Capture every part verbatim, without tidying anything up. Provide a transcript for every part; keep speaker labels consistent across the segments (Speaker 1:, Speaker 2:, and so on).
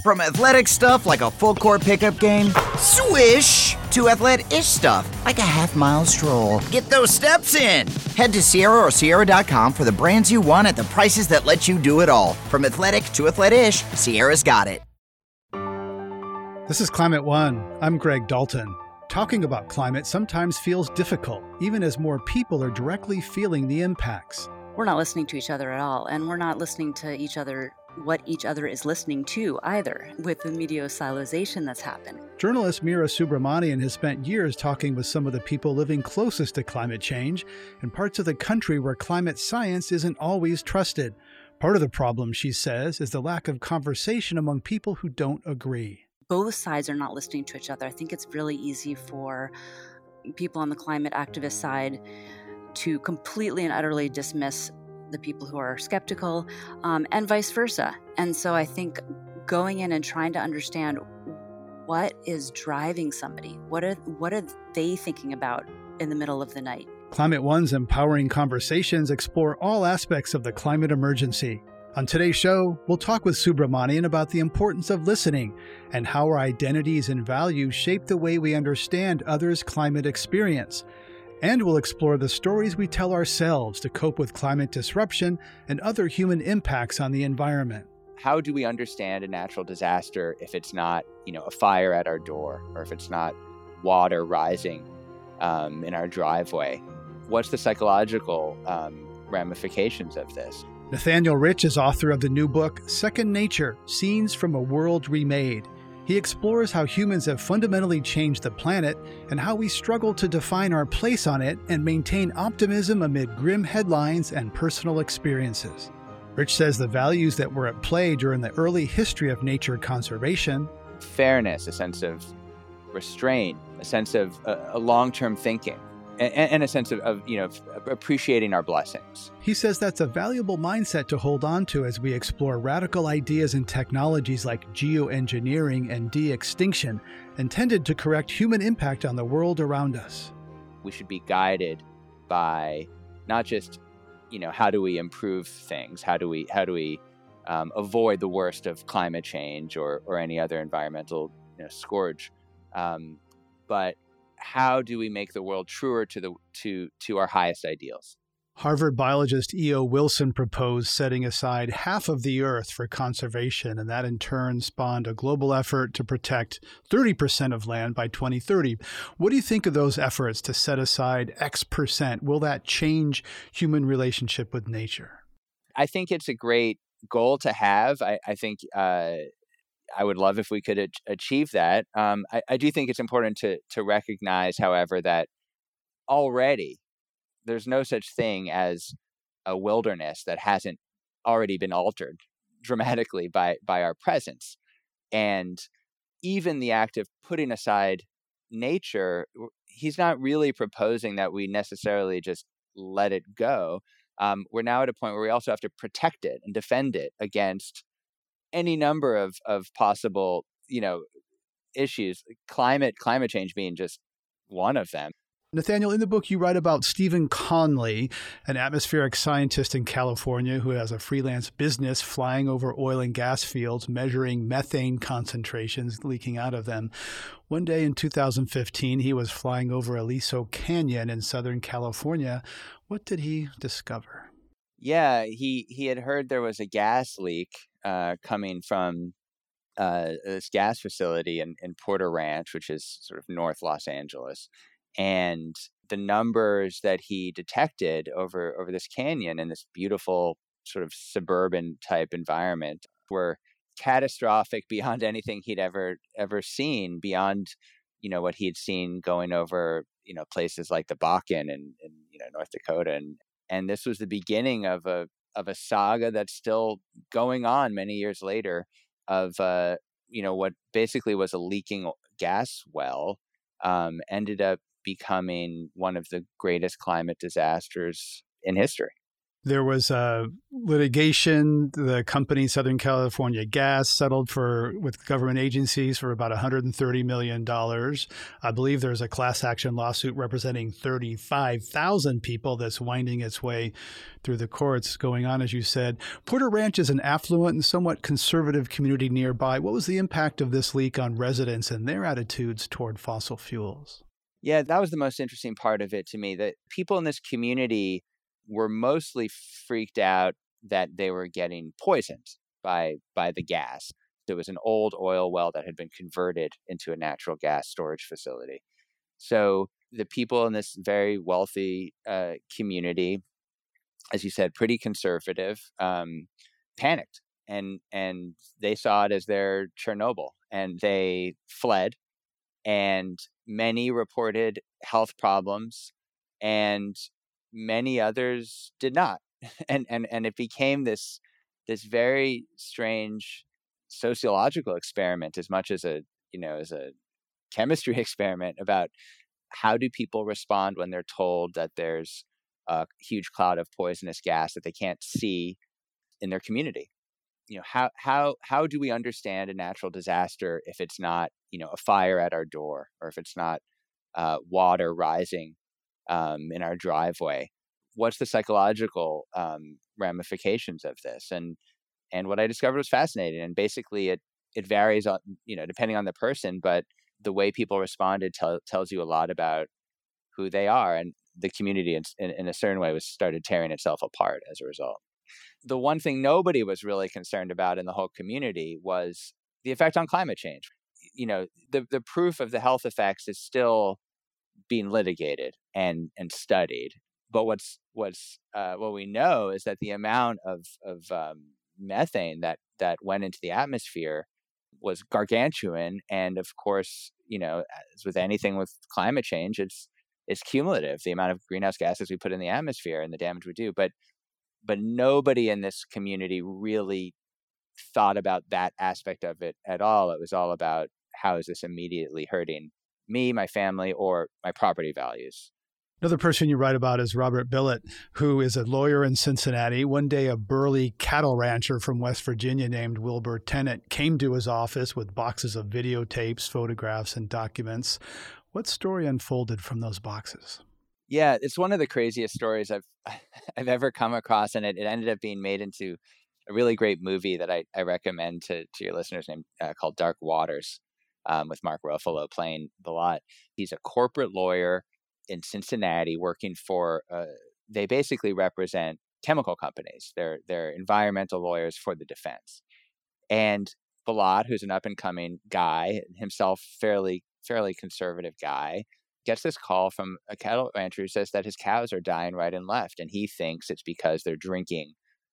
Speaker 1: From athletic stuff like a full court pickup game, swish, to athletic-ish stuff like a half mile stroll. Get those steps in. Head to Sierra or Sierra dot com for the brands you want at the prices that let you do it all. From athletic to athletic-ish, Sierra's got it.
Speaker 2: This is Climate One. I'm Greg Dalton. Talking about climate sometimes feels difficult, even as more people are directly feeling the impacts.
Speaker 3: We're not listening to each other at all, and we're not listening to each other what each other is listening to either, with the media siloization that's happened.
Speaker 2: Journalist Meera Subramanian has spent years talking with some of the people living closest to climate change in parts of the country where climate science isn't always trusted. Part of the problem, she says, is the lack of conversation among people who don't agree.
Speaker 3: Both sides are not listening to each other. I think it's really easy for people on the climate activist side to completely and utterly dismiss the people who are skeptical, um, and vice versa. And so I think going in and trying to understand what is driving somebody, what are what are they thinking about in the middle of the night?
Speaker 2: Climate One's Empowering Conversations explore all aspects of the climate emergency. On today's show, we'll talk with Subramanian about the importance of listening and how our identities and values shape the way we understand others' climate experience. And we'll explore the stories we tell ourselves to cope with climate disruption and other human impacts on the environment.
Speaker 4: How do we understand a natural disaster if it's not, you know, a fire at our door, or if it's not water rising um, in our driveway? What's the psychological um, ramifications of this?
Speaker 2: Nathaniel Rich is author of the new book, Second Nature: Scenes from a World Remade. He explores how humans have fundamentally changed the planet and how we struggle to define our place on it and maintain optimism amid grim headlines and personal experiences. Rich says the values that were at play during the early history of nature conservation—
Speaker 4: fairness, a sense of restraint, a sense of uh, a long-term thinking, and, and a sense of, of, you know, appreciating our blessings.
Speaker 2: He says that's a valuable mindset to hold on to as we explore radical ideas and technologies like geoengineering and de-extinction, intended to correct human impact on the world around us.
Speaker 4: We should be guided by not just, you know, how do we improve things? How do we how do we um, avoid the worst of climate change or or any other environmental, you know, scourge? Um, but how do we make the world truer to the to to our highest ideals?
Speaker 2: Harvard biologist E O Wilson proposed setting aside half of the Earth for conservation, and that in turn spawned a global effort to protect thirty percent of land by twenty thirty. What do you think of those efforts to set aside X percent? Will that change human relationship with nature?
Speaker 4: I think it's a great goal to have. I, I think uh, I would love if we could a- achieve that. Um, I, I do think it's important to to recognize, however, that already there's no such thing as a wilderness that hasn't already been altered dramatically by by our presence. And even the act of putting aside nature, he's not really proposing that we necessarily just let it go. Um, we're now at a point where we also have to protect it and defend it against any number of of possible, you know, issues, climate climate change being just one of them.
Speaker 2: Nathaniel, in the book, you write about Stephen Conley, an atmospheric scientist in California who has a freelance business flying over oil and gas fields, measuring methane concentrations leaking out of them. One day in two thousand fifteen, he was flying over Aliso Canyon in Southern California. What did he discover?
Speaker 4: Yeah, he, he had heard there was a gas leak uh, coming from uh, this gas facility in, in Porter Ranch, which is sort of North Los Angeles. And the numbers that he detected over, over this canyon in this beautiful sort of suburban type environment were catastrophic beyond anything he'd ever ever seen, beyond, you know, what he had seen going over, you know, places like the Bakken and, and you know, North Dakota. And and this was the beginning of a of a saga that's still going on many years later of uh, you know, what basically was a leaking gas well um, ended up becoming one of the greatest climate disasters in history.
Speaker 2: There was a litigation. The company Southern California Gas settled for with government agencies for about one hundred thirty million dollars. I believe there's a class action lawsuit representing thirty-five thousand people that's winding its way through the courts going on, as you said. Porter Ranch is an affluent and somewhat conservative community nearby. What was the impact of this leak on residents and their attitudes toward fossil fuels?
Speaker 4: Yeah, that was the most interesting part of it to me, that people in this community were mostly freaked out that they were getting poisoned by by the gas. There was an old oil well that had been converted into a natural gas storage facility. So the people in this very wealthy uh, community, as you said, pretty conservative, um, panicked, and and they saw it as their Chernobyl, and they fled. And many reported health problems, and many others did not. And and and it became this this very strange sociological experiment, as much as a you know as a chemistry experiment, about how do people respond when they're told that there's a huge cloud of poisonous gas that they can't see in their community. You know, how how how do we understand a natural disaster if it's not, you know, a fire at our door, or if it's not uh, water rising um, in our driveway? What's the psychological um, ramifications of this? And and what I discovered was fascinating. And basically, it it varies on, you know, depending on the person, but the way people responded tell, tells you a lot about who they are. And the community, in, in, in a certain way, was started tearing itself apart as a result. The one thing nobody was really concerned about in the whole community was the effect on climate change. You know, the, the proof of the health effects is still being litigated and, and studied. But what's what's uh, what we know is that the amount of of um, methane that that went into the atmosphere was gargantuan. And of course, you know, as with anything with climate change, it's it's cumulative, the amount of greenhouse gases we put in the atmosphere and the damage we do. But But nobody in this community really thought about that aspect of it at all. It was all about, how is this immediately hurting me, my family, or my property values?
Speaker 2: Another person you write about is Robert Billet, who is a lawyer in Cincinnati. One day, a burly cattle rancher from West Virginia named Wilbur Tennant came to his office with boxes of videotapes, photographs, and documents. What story unfolded from those boxes?
Speaker 4: Yeah, it's one of the craziest stories I've I've ever come across, and it, it ended up being made into a really great movie that I, I recommend to, to your listeners, named uh, called Dark Waters, um, with Mark Ruffalo playing Billet. He's a corporate lawyer in Cincinnati working for, uh, they basically represent chemical companies. They're they're environmental lawyers for the defense. And Billet, who's an up-and-coming guy, himself fairly fairly conservative guy, gets this call from a cattle rancher who says that his cows are dying right and left, and he thinks it's because they're drinking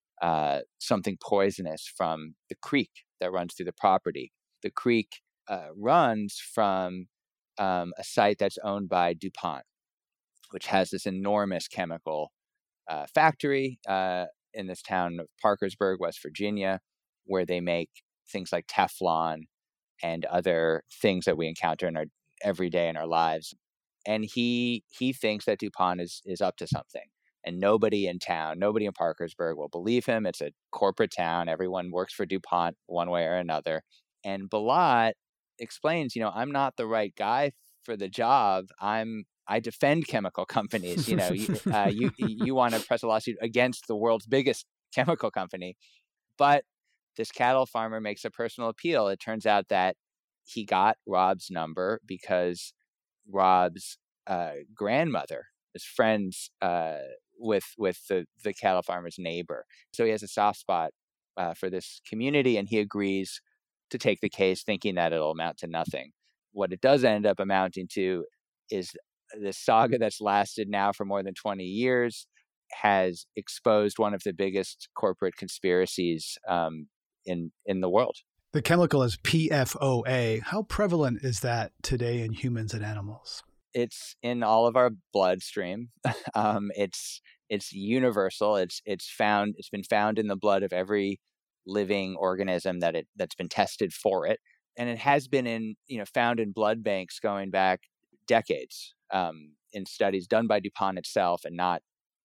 Speaker 4: uh, something poisonous from the creek that runs through the property. The creek uh, runs from um, a site that's owned by DuPont, which has this enormous chemical uh, factory uh, in this town of Parkersburg, West Virginia, where they make things like Teflon and other things that we encounter in our every day in our lives. And he he thinks that DuPont is is up to something. And nobody in town, nobody in Parkersburg will believe him. It's a corporate town. Everyone works for DuPont one way or another. And Billet explains, you know, I'm not the right guy for the job. I'm I defend chemical companies. You know, you uh, you, you want to press a lawsuit against the world's biggest chemical company. But this cattle farmer makes a personal appeal. It turns out that he got Rob's number because Rob's uh, grandmother is friends uh, with with the, the cattle farmer's neighbor. So he has a soft spot uh, for this community, and he agrees to take the case, thinking that it'll amount to nothing. What it does end up amounting to is this saga that's lasted now for more than twenty years, has exposed one of the biggest corporate conspiracies um, in in the world.
Speaker 2: The chemical is P F O A. How prevalent is that today in humans and animals?
Speaker 4: It's in all of our bloodstream. um, it's it's universal. It's it's found. It's been found in the blood of every living organism that it that's been tested for it, and it has been in you know found in blood banks going back decades, um, in studies done by DuPont itself, and not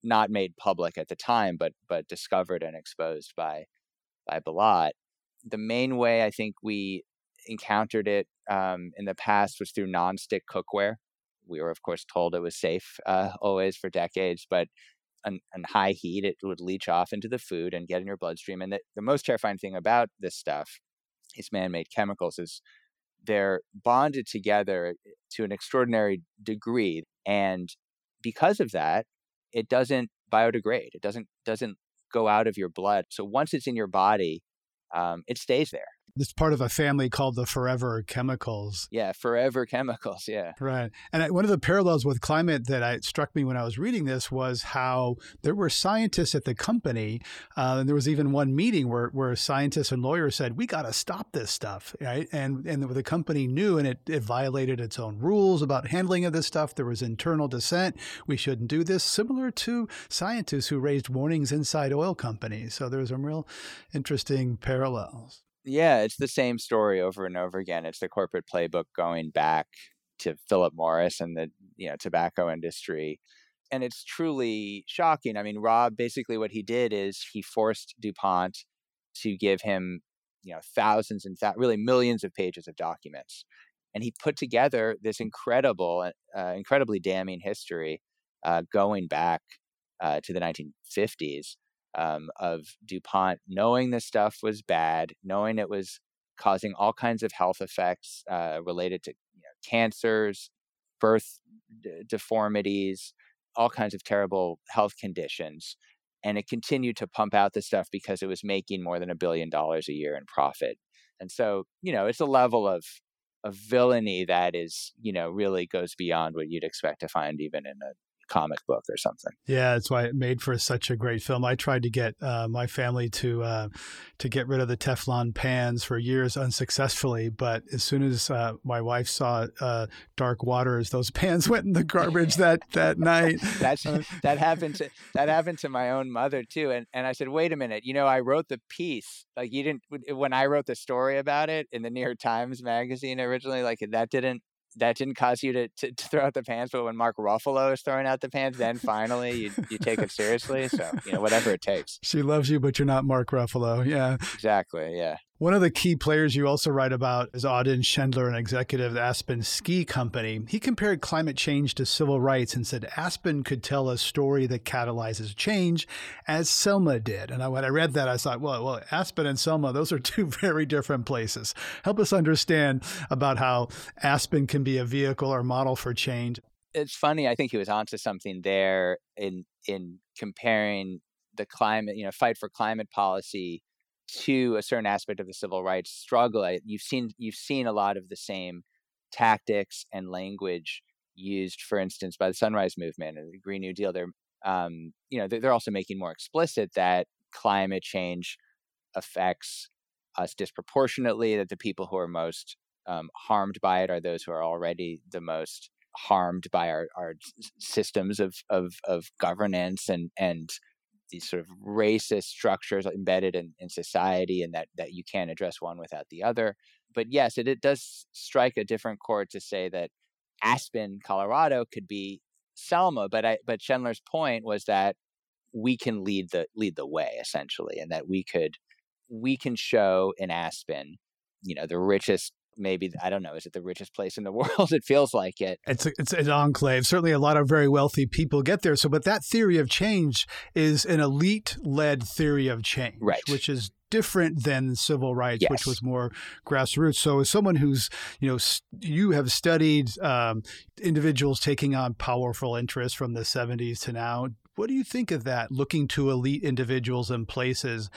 Speaker 4: not made public at the time, but but discovered and exposed by by Balot. The main way I think we encountered it um, in the past was through nonstick cookware. We were, of course, told it was safe uh, always for decades, but on, on high heat, it would leach off into the food and get in your bloodstream. And the, the most terrifying thing about this stuff, these man-made chemicals, is they're bonded together to an extraordinary degree. And because of that, it doesn't biodegrade. It doesn't doesn't go out of your blood. So once it's in your body, um, it stays there.
Speaker 2: It's part of a family called the Forever Chemicals.
Speaker 4: Yeah, Forever Chemicals, yeah.
Speaker 2: Right. And I, one of the parallels with climate that I, struck me when I was reading this was how there were scientists at the company, uh, and there was even one meeting where, where scientists and lawyers said, we got to stop this stuff, right? And and the company knew, and it, it violated its own rules about handling of this stuff. There was internal dissent. We shouldn't do this, similar to scientists who raised warnings inside oil companies. So there's some real interesting parallels.
Speaker 4: Yeah, it's the same story over and over again. It's the corporate playbook going back to Philip Morris and the you know tobacco industry. And it's truly shocking. I mean, Rob, basically what he did is he forced DuPont to give him you know thousands and th- really millions of pages of documents. And he put together this incredible, uh, incredibly damning history uh, going back uh, to the nineteen fifties. Um, of DuPont knowing this stuff was bad, knowing it was causing all kinds of health effects uh, related to you know, cancers, birth d- deformities, all kinds of terrible health conditions. And it continued to pump out this stuff because it was making more than a billion dollars a year in profit. And so, you know, it's a level of of villainy that is, you know, really goes beyond what you'd expect to find even in a comic book or something.
Speaker 2: Yeah, that's why it made for such a great film. I tried to get uh, my family to uh, to get rid of the Teflon pans for years unsuccessfully, but as soon as uh, my wife saw uh, Dark Waters, those pans went in the garbage that that night.
Speaker 4: That's that happened to that happened to my own mother too. And and I said, wait a minute, you know, I wrote the piece. Like you didn't when I wrote the story about it in the New York Times magazine originally. Like that didn't. That didn't cause you to, to, to throw out the pans, but when Mark Ruffalo is throwing out the pans, then finally you, you take it seriously. So, you know, whatever it takes.
Speaker 2: She loves you, but you're not Mark Ruffalo. Yeah.
Speaker 4: Exactly. Yeah.
Speaker 2: One of the key players you also write about is Auden Schindler, an executive of Aspen Ski Company. He compared climate change to civil rights and said Aspen could tell a story that catalyzes change, as Selma did. And I, when I read that, I thought, well, well, Aspen and Selma, those are two very different places. Help us understand about how Aspen can be a vehicle or model for change.
Speaker 4: It's funny. I think he was onto something there in in comparing the climate, you know, fight for climate policy to a certain aspect of the civil rights struggle. You've seen you've seen a lot of the same tactics and language used, for instance, by the Sunrise Movement and the Green New Deal. They're um, you know they're also making more explicit that climate change affects us disproportionately. That the people who are most um, harmed by it are those who are already the most harmed by our, our systems of, of of governance and and these sort of racist structures embedded in, in society, and that, that you can't address one without the other. But yes, it, it does strike a different chord to say that Aspen, Colorado could be Selma. But I, but Schindler's point was that we can lead the lead the way, essentially, and that we could we can show in Aspen, you know, the richest, maybe, I don't know, is it the richest place in the world? It feels like it.
Speaker 2: It's, a, it's an enclave. Certainly a lot of very wealthy people get there. So, but that theory of change is an elite-led theory of change,
Speaker 4: right,
Speaker 2: which is different than civil rights,
Speaker 4: yes,
Speaker 2: which was more grassroots. So as someone who's, you know, you have studied um, individuals taking on powerful interests from the seventies to now. What do you think of that, looking to elite individuals and places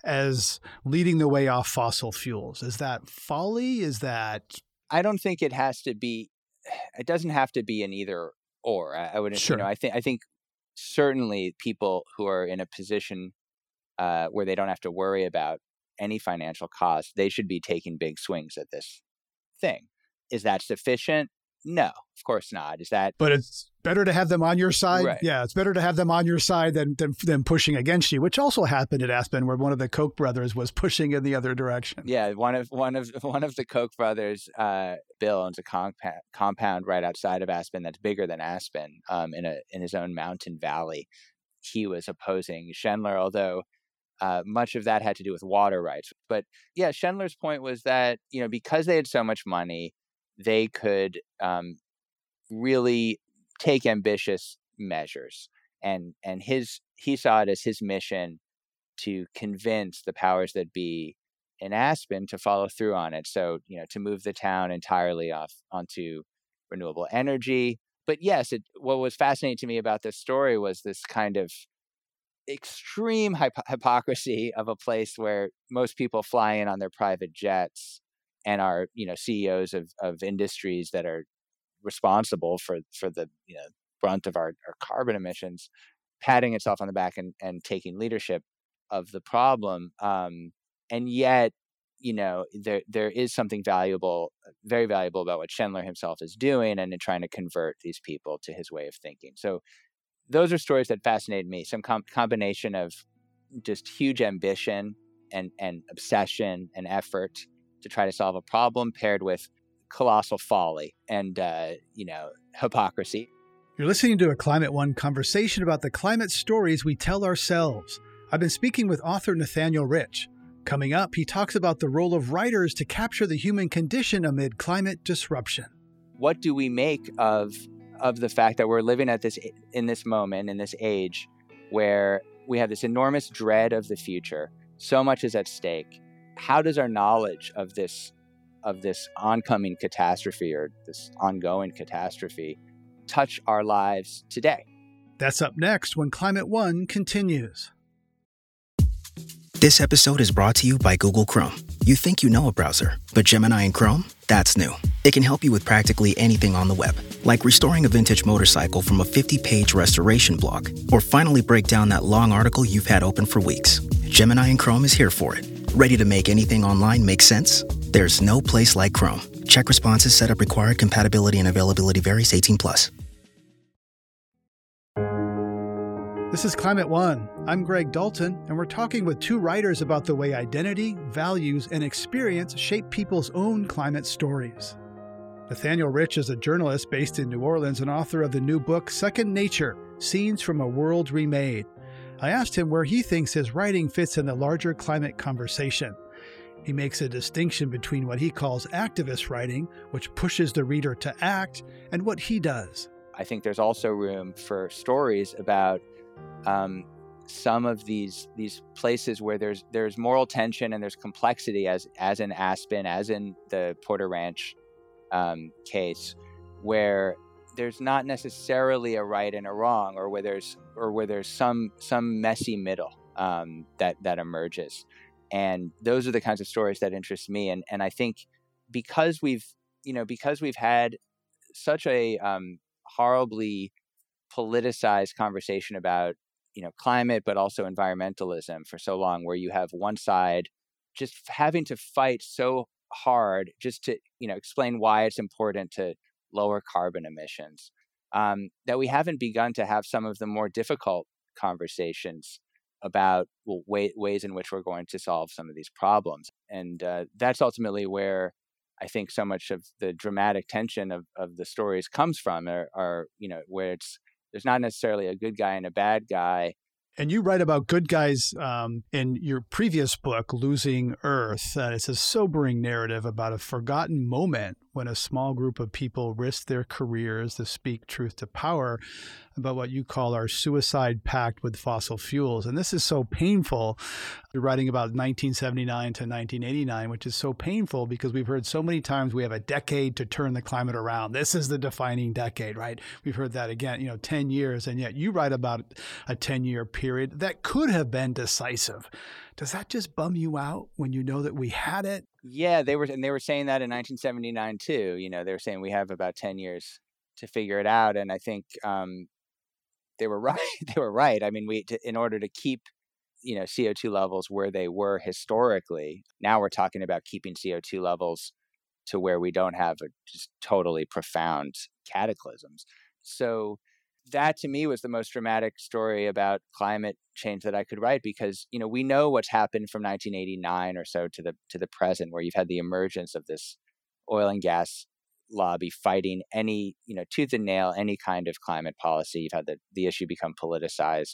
Speaker 2: as leading the way off fossil fuels? Is that folly? Is that...
Speaker 4: I don't think it has to be, it doesn't have to be an either or. I, I wouldn't,
Speaker 2: sure.
Speaker 4: you know, I think, I think certainly people who are in a position uh, where they don't have to worry about any financial cost, they should be taking big swings at this thing. Is that sufficient? No, of course not. Is that?
Speaker 2: But it's better to have them on your side.
Speaker 4: Right.
Speaker 2: Yeah, it's better to have them on your side than, than than pushing against you, which also happened at Aspen, where one of the Koch brothers was pushing in the other direction.
Speaker 4: Yeah, one of one of one of the Koch brothers, uh, Bill, owns a compound compound right outside of Aspen that's bigger than Aspen, um, in a in his own mountain valley. he was opposing Schindler, although uh, much of that had to do with water rights. But yeah, Schindler's point was that, you know, because they had so much money, they could um, really take ambitious measures. And and his he saw it as his mission to convince the powers that be in Aspen to follow through on it. So, you know, to move the town entirely off onto renewable energy. But yes, it, what was fascinating to me about this story was this kind of extreme hypo- hypocrisy of a place where most people fly in on their private jets and are, you know, C E Os of, of industries that are responsible for, for the, you know, brunt of our, our carbon emissions, patting itself on the back and, and taking leadership of the problem. Um, and yet, you know, there there is something valuable, very valuable about what Schindler himself is doing and in trying to convert these people to his way of thinking. So those are stories that fascinated me. Some com- combination of just huge ambition and, and obsession and effort to try to solve a problem paired with colossal folly and, uh, you know, hypocrisy.
Speaker 2: You're listening to a Climate One conversation about the climate stories we tell ourselves. I've been speaking with author Nathaniel Rich. Coming up, he talks about the role of writers to capture the human condition amid climate disruption.
Speaker 4: What do we make of of the fact that we're living at this in this moment, in this age, where we have this enormous dread of the future? So much is at stake. How does our knowledge of this of this oncoming catastrophe or this ongoing catastrophe touch our lives today?
Speaker 2: That's up next when Climate One continues.
Speaker 5: This episode is brought to you by Google Chrome. You think you know a browser, but Gemini and Chrome? That's new. It can help you with practically anything on the web, like restoring a vintage motorcycle from a fifty-page restoration blog, or finally break down that long article you've had open for weeks. Gemini and Chrome is here for it. Ready to make anything online make sense? There's no place like Chrome. Check responses, setup required, compatibility and availability varies, eighteen plus.
Speaker 2: This is Climate One. I'm Greg Dalton, and we're talking with two writers about the way identity, values, and experience shape people's own climate stories. Nathaniel Rich is a journalist based in New Orleans and author of the new book, Second Nature, Scenes from a World Remade. I asked him where he thinks his writing fits in the larger climate conversation. He makes a distinction between what he calls activist writing, which pushes the reader to act, and what he does.
Speaker 4: I think there's also room for stories about um, some of these these places where there's there's moral tension and there's complexity, as as in Aspen, as in the Porter Ranch um, case, where there's not necessarily a right and a wrong, or where there's or where there's some some messy middle um, that that emerges. And those are the kinds of stories that interest me. And and I think because we've you know because we've had such a um, horribly politicized conversation about you know climate, but also environmentalism for so long, where you have one side just having to fight so hard just to you know explain why it's important to lower carbon emissions, um, that we haven't begun to have some of the more difficult conversations about well, way, ways in which we're going to solve some of these problems. And uh, that's ultimately where I think so much of the dramatic tension of, of the stories comes from, are, are, you know, where it's, there's not necessarily a good guy and a bad guy.
Speaker 2: And you write about good guys um, in your previous book, Losing Earth. Uh, it's a sobering narrative about a forgotten moment when a small group of people risked their careers to speak truth to power about what you call our suicide pact with fossil fuels. And this is so painful. You're writing about nineteen seventy-nine to nineteen eighty-nine, which is so painful because we've heard so many times we have a decade to turn the climate around. This is the defining decade, right? We've heard that again, you know, ten years. And yet you write about a ten-year period that could have been decisive. Does that just bum you out when you know that we had it?
Speaker 4: Yeah, they were, and they were saying that in nineteen seventy-nine too. You know, they were saying we have about ten years to figure it out, and I think um, they were right. They were right. I mean, we, to, in order to keep, you know, C O two levels where they were historically, now we're talking about keeping C O two levels to where we don't have a just totally profound cataclysms. So that to me was the most dramatic story about climate change that I could write, because, you know, we know what's happened from nineteen eighty-nine or so to the to the present, where you've had the emergence of this oil and gas lobby fighting any, you know, tooth and nail, any kind of climate policy. You've had the, the issue become politicized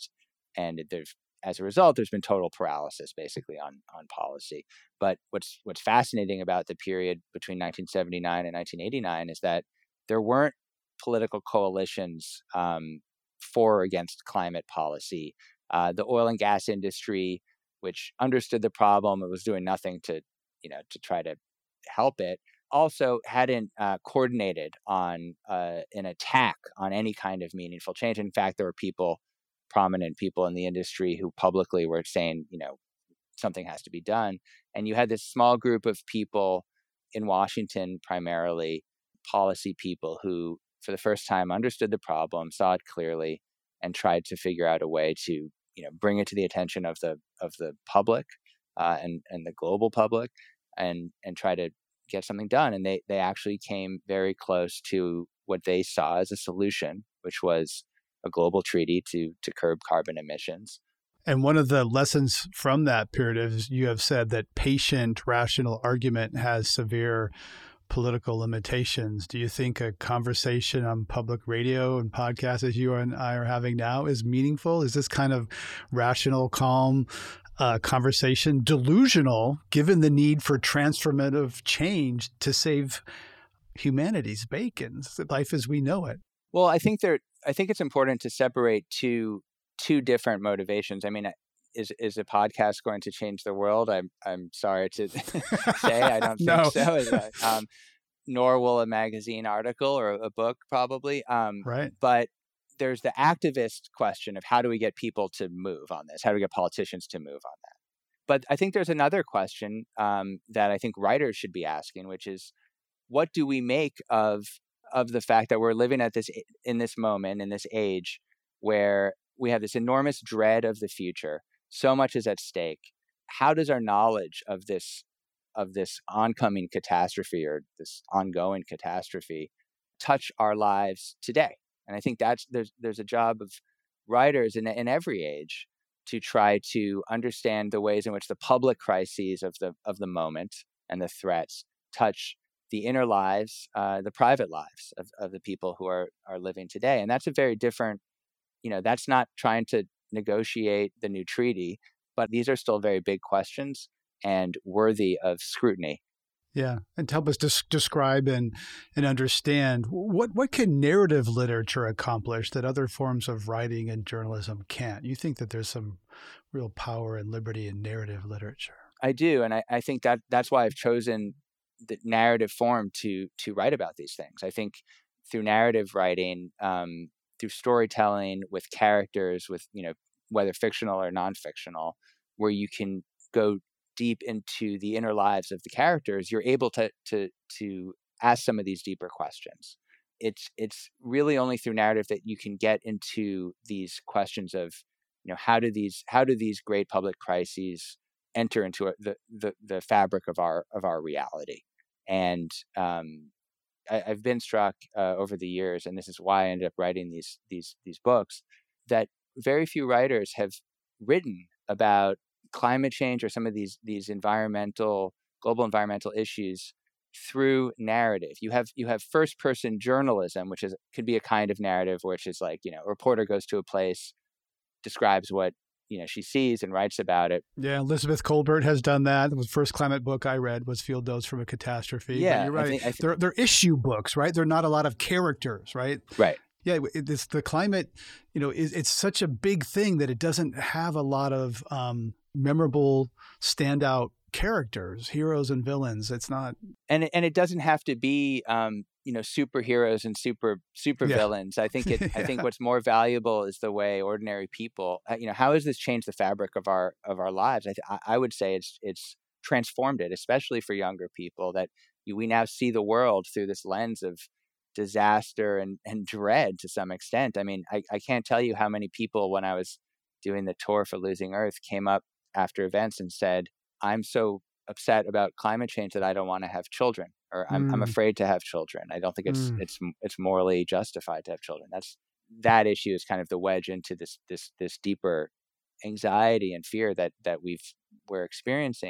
Speaker 4: and there's as a result, there's been total paralysis basically on on policy. But what's what's fascinating about the period between nineteen seventy-nine and nineteen eighty-nine is that there weren't political coalitions um, for or against climate policy. Uh, the oil and gas industry, which understood the problem, it was doing nothing to, you know, to try to help it, also hadn't uh, coordinated on uh, an attack on any kind of meaningful change. In fact, there were people, prominent people in the industry who publicly were saying, you know, something has to be done. And you had this small group of people in Washington, primarily policy people, who for the first time understood the problem, saw it clearly, and tried to figure out a way to, you know, bring it to the attention of the of the public uh, and and the global public, and and try to get something done. And they they actually came very close to what they saw as a solution, which was a global treaty to to curb carbon emissions.
Speaker 2: And one of the lessons from that period is you have said that patient, rational argument has severe political limitations. Do you think a conversation on public radio and podcasts as you and I are having now is meaningful? Is this kind of rational, calm uh, conversation delusional, given the need for transformative change to save humanity's bacon, life as we know it?
Speaker 4: Well, I think there. I think it's important to separate two two different motivations. I mean, is is a podcast going to change the world? I'm I'm sorry to say, I don't think
Speaker 2: no.
Speaker 4: so. Um, nor will a magazine article or a book, probably. Um,
Speaker 2: right.
Speaker 4: But there's the activist question of how do we get people to move on this? How do we get politicians to move on that? But I think there's another question um, that I think writers should be asking, which is, what do we make of of the fact that we're living at this in this moment, in this age, where we have this enormous dread of the future? So much is at stake. How does our knowledge of this of this oncoming catastrophe or this ongoing catastrophe touch our lives today? And I think that's there's there's a job of writers in in every age to try to understand the ways in which the public crises of the of the moment and the threats touch the inner lives, uh, the private lives of, of the people who are are living today. And that's a very different, you know, that's not trying to negotiate the new treaty, but these are still very big questions and worthy of scrutiny.
Speaker 2: Yeah. And to help us des- describe and and understand, what, what can narrative literature accomplish that other forms of writing and journalism can't? You think that there's some real power and liberty in narrative literature?
Speaker 4: I do. And I, I think that that's why I've chosen the narrative form to to write about these things. I think through narrative writing, um, through storytelling with characters, with, you know, whether fictional or non-fictional, where you can go deep into the inner lives of the characters, you're able to to to ask some of these deeper questions. It's it's really only through narrative that you can get into these questions of, you know, how do these how do these great public crises enter into a, the, the the fabric of our of our reality. And um, I, I've been struck uh, over the years, and this is why I ended up writing these these these books, that very few writers have written about climate change or some of these these environmental global environmental issues through narrative. You have you have first person journalism, which is could be a kind of narrative, which is like, you know, a reporter goes to a place, describes what, you know, she sees and writes about it.
Speaker 2: Yeah, Elizabeth Colbert has done that. The first climate book I read was Field Notes from a Catastrophe.
Speaker 4: Yeah,
Speaker 2: but you're right.
Speaker 4: I think, I think,
Speaker 2: they're, they're issue books, right? They're not a lot of characters, right?
Speaker 4: Right.
Speaker 2: Yeah, this the climate, you know, is it's such a big thing that it doesn't have a lot of um, memorable, standout characters, heroes and villains. It's not,
Speaker 4: and it, and it doesn't have to be, um, you know, superheroes and super super
Speaker 2: Yeah.
Speaker 4: villains. I think it. I think
Speaker 2: Yeah.
Speaker 4: what's more valuable is the way ordinary people, uh, you know, how has this changed the fabric of our of our lives? I th- I would say it's it's transformed it, especially for younger people. That you, we now see the world through this lens of disaster and, and dread to some extent. I mean, I, I can't tell you how many people, when I was doing the tour for Losing Earth, came up after events and said, I'm so upset about climate change that I don't want to have children, or I'm,
Speaker 2: Mm.
Speaker 4: I'm afraid to have children. I don't think it's
Speaker 2: Mm.
Speaker 4: it's it's morally justified to have children. That's that issue is kind of the wedge into this this this deeper anxiety and fear that that we've we're experiencing.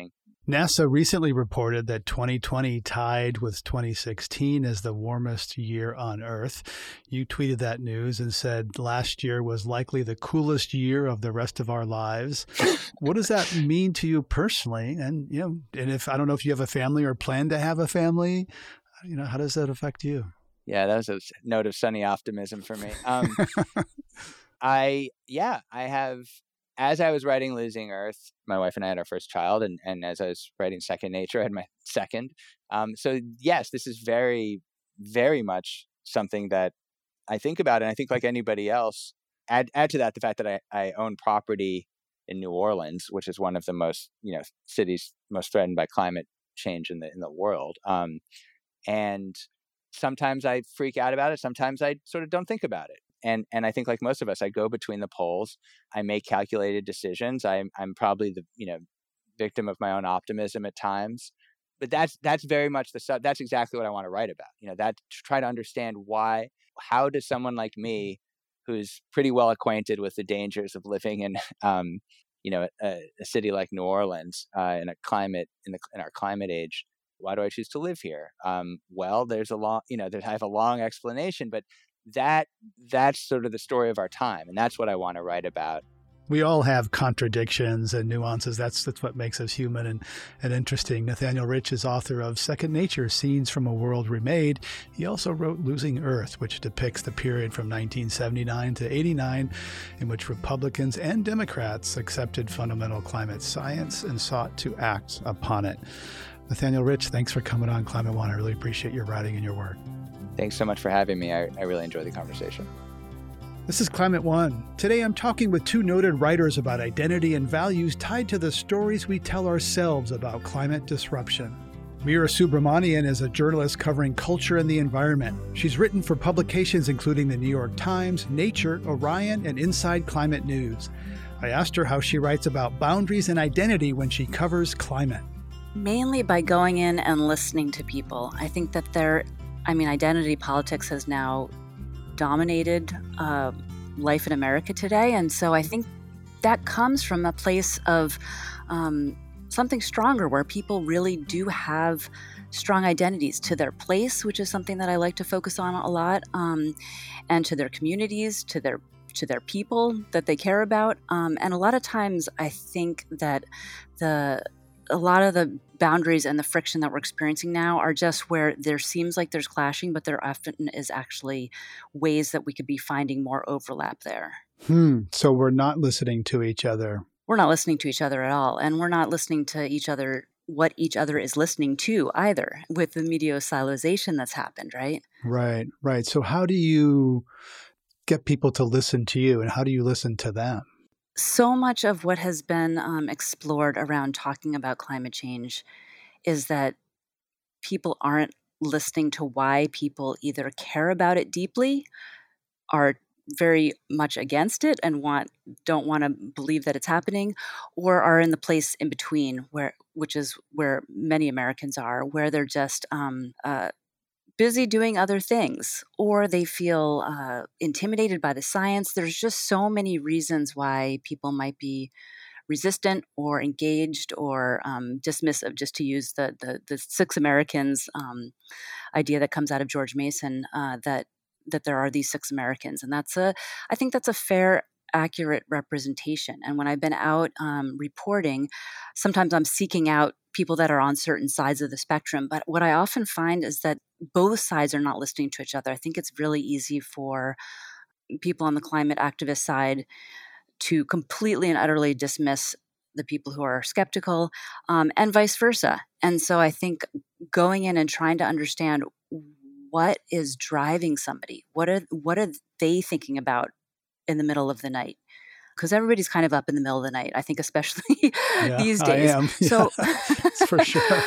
Speaker 2: NASA recently reported that twenty twenty tied with twenty sixteen as the warmest year on Earth. You tweeted that news and said last year was likely the coolest year of the rest of our lives. What does that mean to you personally? And, you know, and if I don't know if you have a family or plan to have a family, you know, how does that affect you?
Speaker 4: Yeah, that was a note of sunny optimism for me. Um, I, yeah, I have, as I was writing Losing Earth, my wife and I had our first child, and, and as I was writing Second Nature, I had my second. Um, so yes, this is very, very much something that I think about, and I think like anybody else, add add to that the fact that I, I own property in New Orleans, which is one of the most, you know, cities most threatened by climate change in the in the world. Um, and sometimes I freak out about it. Sometimes I sort of don't think about it. And and I think like most of us, I go between the poles. I make calculated decisions. I'm I'm probably the you know victim of my own optimism at times. But that's that's very much the stuff. That's exactly what I want to write about. You know, that to try to understand why. How does someone like me, who's pretty well acquainted with the dangers of living in, um, you know, a, a city like New Orleans, uh, in a climate in the in our climate age, why do I choose to live here? Um, well, there's a long, you know, there, I have a long explanation, but that that's sort of the story of our time, and that's what I want to write about.
Speaker 2: We all have contradictions and nuances. That's that's what makes us human and, and interesting. Nathaniel Rich is author of Second Nature, Scenes from a World Remade. He also wrote Losing Earth, which depicts the period from nineteen seventy-nine to eighty-nine, in which Republicans and Democrats accepted fundamental climate science and sought to act upon it. Nathaniel Rich, thanks for coming on Climate One. I really appreciate your writing and your work.
Speaker 4: Thanks so much for having me. I, I really enjoyed the conversation.
Speaker 2: This is Climate One. Today I'm talking with two noted writers about identity and values tied to the stories we tell ourselves about climate disruption. Meera Subramanian is a journalist covering culture and the environment. She's written for publications including the New York Times, Nature, Orion, and Inside Climate News. I asked her how she writes about boundaries and identity when she covers climate.
Speaker 3: Mainly by going in and listening to people. I think that there, I mean, identity politics has now dominated uh, life in America today. And so I think that comes from a place of um, something stronger where people really do have strong identities to their place, which is something that I like to focus on a lot, um, and to their communities, to their to their people that they care about. Um, and a lot of times I think that the a lot of the boundaries and the friction that we're experiencing now are just where there seems like there's clashing, but there often is actually ways that we could be finding more overlap there.
Speaker 2: Hmm. So we're not listening to each other.
Speaker 3: We're not listening to each other at all. And we're not listening to each other, what each other is listening to either, with the media silization that's happened, right?
Speaker 2: Right, right. So how do you get people to listen to you, and how do you listen to them?
Speaker 3: So much of what has been um, explored around talking about climate change is that people aren't listening to why people either care about it deeply, are very much against it and want don't want to believe that it's happening, or are in the place in between, where which is where many Americans are, where they're just um, uh, busy doing other things, or they feel uh, intimidated by the science. There's just so many reasons why people might be resistant or engaged or um, dismissive, just to use the the, the Six Americans um, idea that comes out of George Mason, uh, that that there are these six Americans. And that's a, I think that's a fair, accurate representation. And when I've been out um, reporting, sometimes I'm seeking out people that are on certain sides of the spectrum. But what I often find is that both sides are not listening to each other. I think it's really easy for people on the climate activist side to completely and utterly dismiss the people who are skeptical, um, and vice versa. And so I think going in and trying to understand what is driving somebody, what are what are they thinking about in the middle of the night? Because everybody's kind of up in the middle of the night, I think, especially
Speaker 2: Yeah,
Speaker 3: these days.
Speaker 2: I am.
Speaker 3: So,
Speaker 2: Yeah, for sure.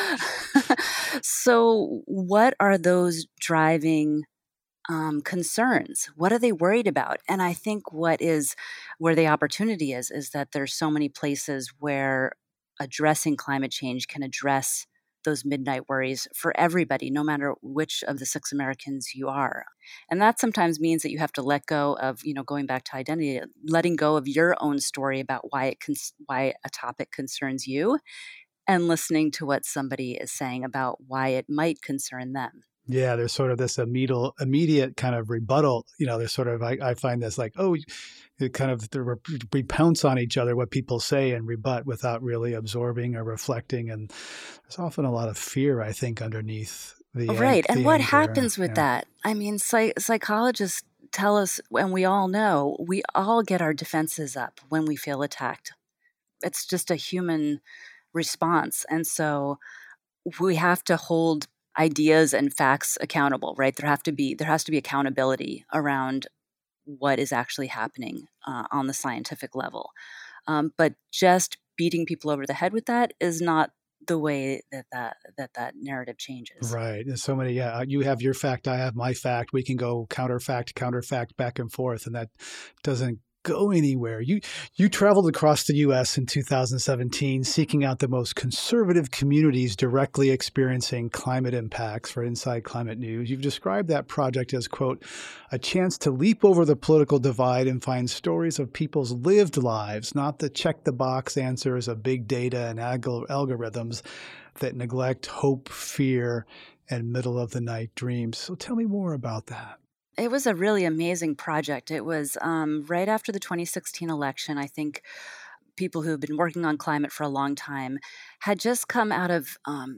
Speaker 3: So, what are those driving um, concerns? What are they worried about? And I think what is where the opportunity is is that there's so many places where addressing climate change can address those midnight worries for everybody, no matter which of the six Americans you are. And that sometimes means that you have to let go of, you know, going back to identity, letting go of your own story about why it cons- why a topic concerns you, and listening to what somebody is saying about why it might concern them.
Speaker 2: Yeah, there's sort of this immediate, immediate kind of rebuttal. You know, there's sort of, I, I find this like, oh, it kind of, we pounce on each other, what people say and rebut without really absorbing or reflecting. And there's often a lot of fear, I think, underneath the
Speaker 3: Right.
Speaker 2: ang-
Speaker 3: And
Speaker 2: the
Speaker 3: what
Speaker 2: anger.
Speaker 3: happens with
Speaker 2: Yeah.
Speaker 3: that? I mean, psych- psychologists tell us, and we all know, we all get our defenses up when we feel attacked. It's just a human response. And so we have to hold ideas and facts accountable, right? There have to be there has to be accountability around what is actually happening uh, on the scientific level. Um, but just beating people over the head with that is not the way that that that, that narrative changes.
Speaker 2: Right. There's so many. Yeah. You have your fact. I have my fact. We can go counterfact, counterfact back and forth. And that doesn't go anywhere. You you traveled across the U S in two thousand seventeen, seeking out the most conservative communities directly experiencing climate impacts for Inside Climate News. You've described that project as, quote, a chance to leap over the political divide and find stories of people's lived lives, not the check-the-box answers of big data and alg- algorithms that neglect hope, fear, and middle-of-the-night dreams. So tell me more about that.
Speaker 3: It was a really amazing project. It was um, right after the twenty sixteen election. I think people who have been working on climate for a long time had just come out of, um,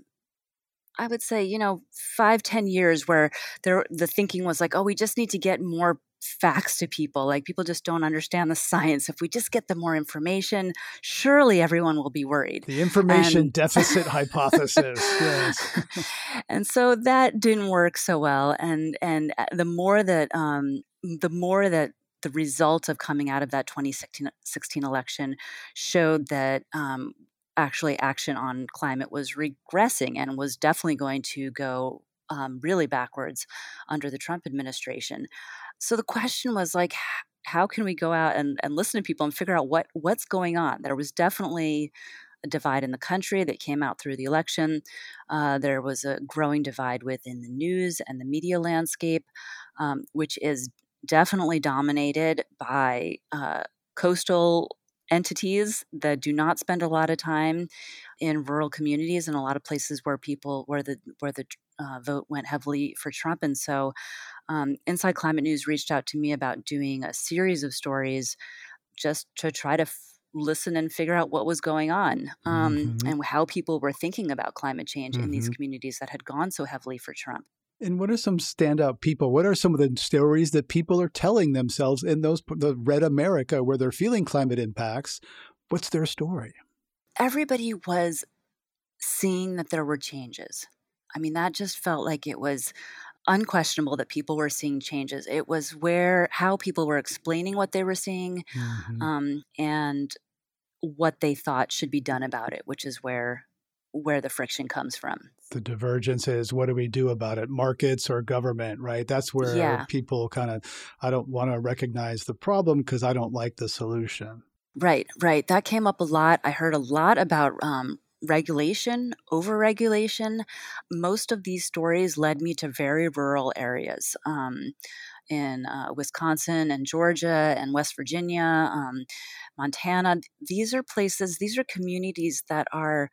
Speaker 3: I would say, you know, five, ten years where there the thinking was like, oh, we just need to get more facts to people. Like people just don't understand the science. If we just get them more information, surely everyone will be worried.
Speaker 2: The information
Speaker 3: And-
Speaker 2: deficit hypothesis. Yes.
Speaker 3: And so that didn't work so well. And and the more that um, the more that the result of coming out of that twenty sixteen election showed that um, actually action on climate was regressing and was definitely going to go um, really backwards under the Trump administration. So the question was like, h- how can we go out and, and listen to people and figure out what what's going on? There was definitely a divide in the country that came out through the election. Uh, there was a growing divide within the news and the media landscape, um, which is definitely dominated by uh, coastal entities that do not spend a lot of time in rural communities and a lot of places where people where the where the uh, vote went heavily for Trump. And so um, Inside Climate News reached out to me about doing a series of stories just to try to f- listen and figure out what was going on um,
Speaker 2: Mhm.
Speaker 3: and how people were thinking about climate change in these
Speaker 2: Mhm.
Speaker 3: communities that had gone so heavily for Trump.
Speaker 2: And what are some standout people? What are some of the stories that people are telling themselves in those the red America where they're feeling climate impacts? What's their story?
Speaker 3: Everybody was seeing that there were changes. I mean, that just felt like it was unquestionable that people were seeing changes. It was where how people were explaining what they were seeing
Speaker 2: Mhm.
Speaker 3: um, and what they thought should be done about it, which is where where the friction comes from.
Speaker 2: The divergence is, what do we do about it? Markets or government, right? That's where
Speaker 3: Yeah.
Speaker 2: people kind of, I don't want to recognize the problem because I don't like the solution.
Speaker 3: Right, right. That came up a lot. I heard a lot about um, regulation, overregulation. Most of these stories led me to very rural areas um, in uh, Wisconsin and Georgia and West Virginia, um, Montana. These are places, these are communities that are,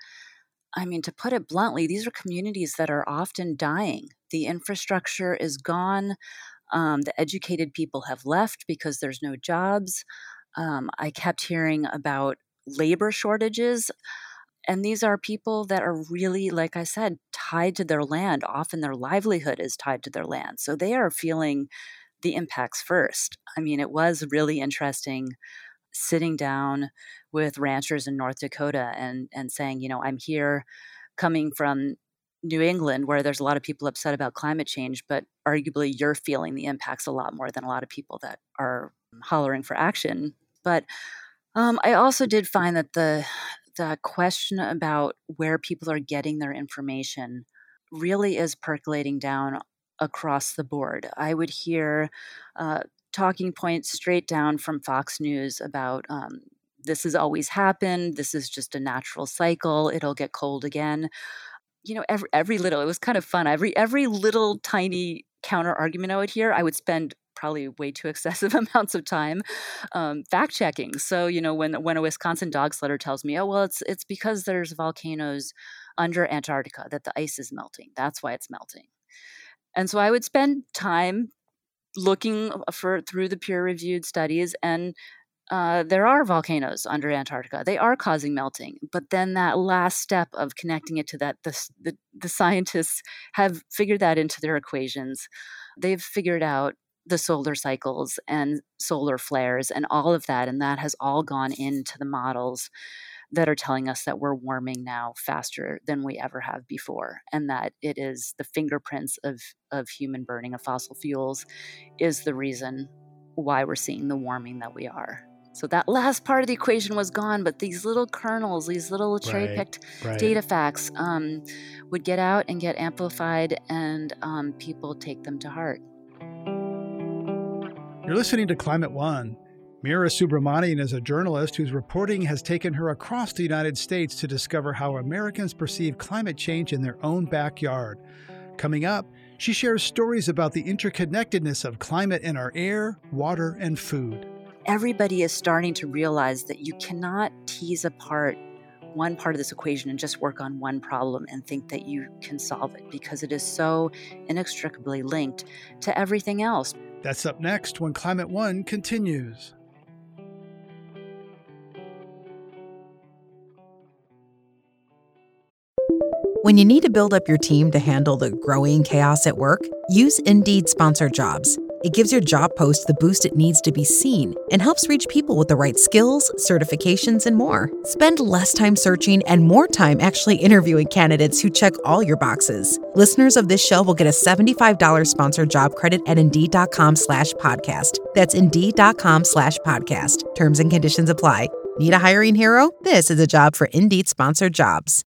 Speaker 3: I mean, to put it bluntly, these are communities that are often dying. The infrastructure is gone. Um, the educated people have left because there's no jobs. Um, I kept hearing about labor shortages. And these are people that are really, like I said, tied to their land. Often their livelihood is tied to their land. So they are feeling the impacts first. I mean, it was really interesting sitting down with ranchers in North Dakota and, and saying, you know, I'm here coming from New England where there's a lot of people upset about climate change, but arguably you're feeling the impacts a lot more than a lot of people that are hollering for action. But um, I also did find that the the question about where people are getting their information really is percolating down across the board. I would hear uh, talking points straight down from Fox News about um, this has always happened. This is just a natural cycle. It'll get cold again. You know, every every little. It was kind of fun. Every every little tiny counter argument I would hear, I would spend probably way too excessive amounts of time um, fact checking. So, you know, when when a Wisconsin dog sledder tells me, oh, well, it's it's because there's volcanoes under Antarctica that the ice is melting. That's why it's melting. And so I would spend time looking for through the peer-reviewed studies, and uh, there are volcanoes under Antarctica. They are causing melting. But then that last step of connecting it to that, the, the, the scientists have figured that into their equations. They've figured out the solar cycles and solar flares and all of that, and that has all gone into the models that are telling us that we're warming now faster than we ever have before, and that it is the fingerprints of, of human burning of fossil fuels is the reason why we're seeing the warming that we are. So that last part of the equation was gone, but these little kernels, these little cherry-picked
Speaker 2: right, right.
Speaker 3: data facts um, would get out and get amplified, and um, people take them to heart.
Speaker 2: You're listening to Climate One. Meera Subramanian is a journalist whose reporting has taken her across the United States to discover how Americans perceive climate change in their own backyard. Coming up, she shares stories about the interconnectedness of climate in our air, water, and food.
Speaker 3: Everybody is starting to realize that you cannot tease apart one part of this equation and just work on one problem and think that you can solve it, because it is so inextricably linked to everything else.
Speaker 2: That's up next when Climate One continues.
Speaker 6: When you need to build up your team to handle the growing chaos at work, use Indeed Sponsored Jobs. It gives your job post the boost it needs to be seen and helps reach people with the right skills, certifications, and more. Spend less time searching and more time actually interviewing candidates who check all your boxes. Listeners of this show will get a seventy-five dollars sponsored job credit at Indeed.com slash podcast. That's Indeed.com slash podcast. Terms and conditions apply. Need a hiring hero? This is a job for Indeed Sponsored Jobs.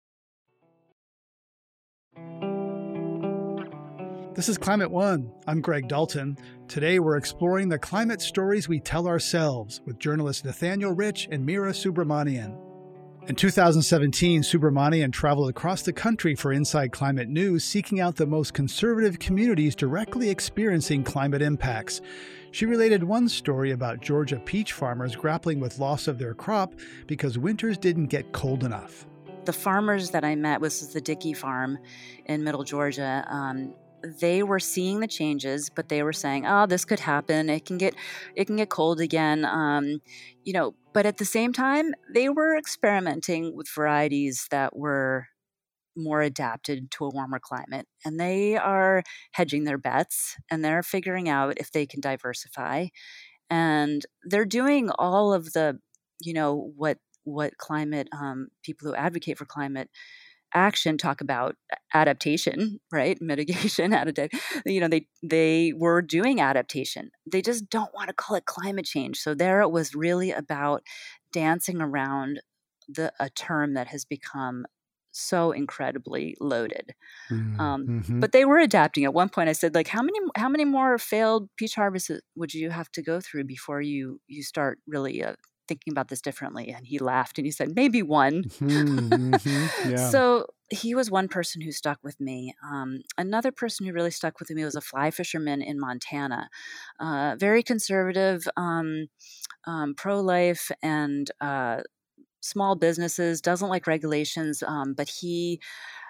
Speaker 2: This is Climate One. I'm Greg Dalton. Today we're exploring the climate stories we tell ourselves with journalists Nathaniel Rich and Meera Subramanian. In two thousand seventeen, Subramanian traveled across the country for Inside Climate News, seeking out the most conservative communities directly experiencing climate impacts. She related one story about Georgia peach farmers grappling with loss of their crop because winters didn't get cold enough.
Speaker 3: The farmers that I met, this is the Dickey Farm in Middle Georgia, um, they were seeing the changes, but they were saying, "Oh, this could happen. It can get, it can get cold again." Um, you know, but at the same time, they were experimenting with varieties that were more adapted to a warmer climate, and they are hedging their bets, and they're figuring out if they can diversify, and they're doing all of the, you know, what what climate um, people who advocate for climate action talk about adaptation, right? Mitigation, adaptation. You know, they they were doing adaptation. They just don't want to call it climate change. So there it was really about dancing around the a term that has become so incredibly loaded.
Speaker 2: Mm-hmm.
Speaker 3: Um, but they were adapting. At one point, I said, like, how many how many more failed peach harvests would you have to go through before you you start really uh, thinking about this differently? And he laughed and he said, maybe one.
Speaker 2: Mm-hmm. Yeah.
Speaker 3: So he was one person who stuck with me. Um, another person who really stuck with me was a fly fisherman in Montana, uh, very conservative, um, um, pro-life, and uh, small businesses, doesn't like regulations, um, but he